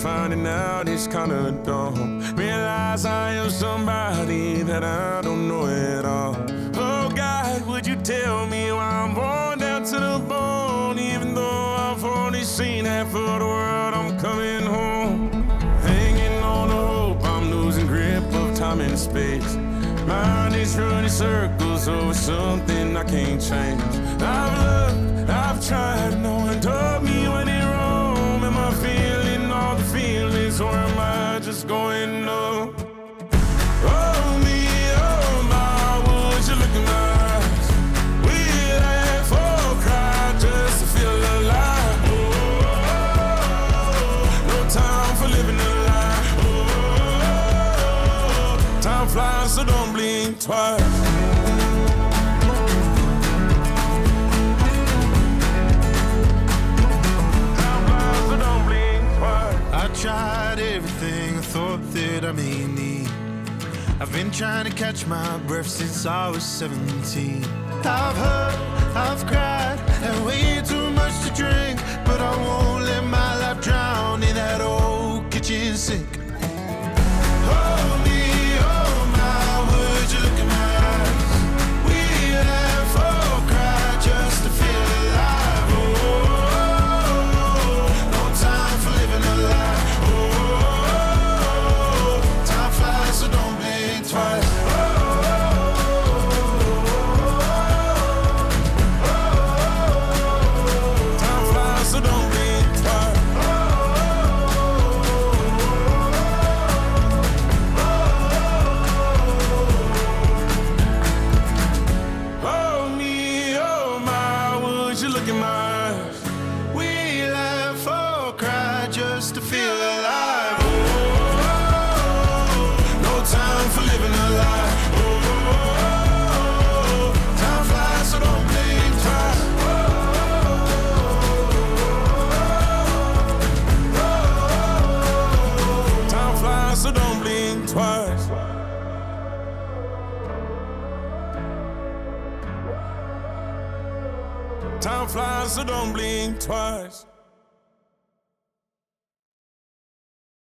finding out it's kinda dumb. Realize I am somebody that I don't know at all. Oh God, would you tell me why I'm worn down to the bone? Even though I've only seen half of the world, I'm coming home. Hanging on to hope, I'm losing grip of time and space. Mind is running circles over something I can't change. I've looked, I've tried, no one told me when it wrong. Am I feeling all the feelings, or am I just going up? Oh me, oh my, would you look in my eyes? We laugh or cry just to feel alive. Oh, no time for living a lie. Oh, time flies, so don't blink twice. I tried everything I thought that I may need. I've been trying to catch my breath since I was 17. I've hurt, I've cried, and way too much to drink, but I won't let my life drown in that old kitchen sink. Oh me, oh my, would you look in my eyes? We laugh or cry just to feel alive. Oh, no time for living a lie. So don't blink twice. Time flies, so don't blink twice. Oh me, oh my, would you look in my eyes? We laugh or cry just to feel alive. Time for living a lie. Oh, time flies, so don't blink twice. Time flies, so don't blink twice. Time flies, so don't blink twice.